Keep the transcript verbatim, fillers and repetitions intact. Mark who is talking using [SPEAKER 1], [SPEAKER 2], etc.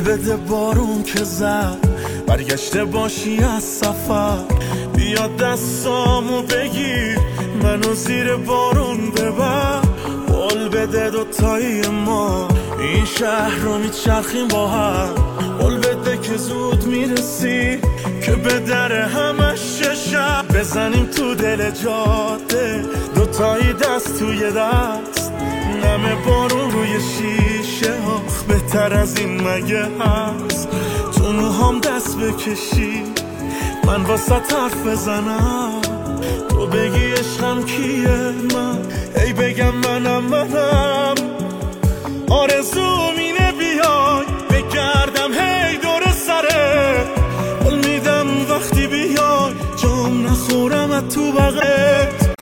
[SPEAKER 1] بده بارون که زد برگشته باشی از سفر، بیا دستامو بگیر منو زیر بارون ببر. قول بده دوتایی ما این شهر رو میچرخیم با هم، قول بده که زود میرسی که به در همش شب بزنیم تو دل جاده دوتایی دست توی دست، نم بارون روی شیشه ها بهتر از این مگه هست؟ تو موهام دست بکشی من واسه حرف بزنم، تو بگی عشقم کیه من ای بگم منم منم. آرزوم اینه بیای بگردم هی دور سره، قول میدم وقتی بیای جام نخورم از تو بغل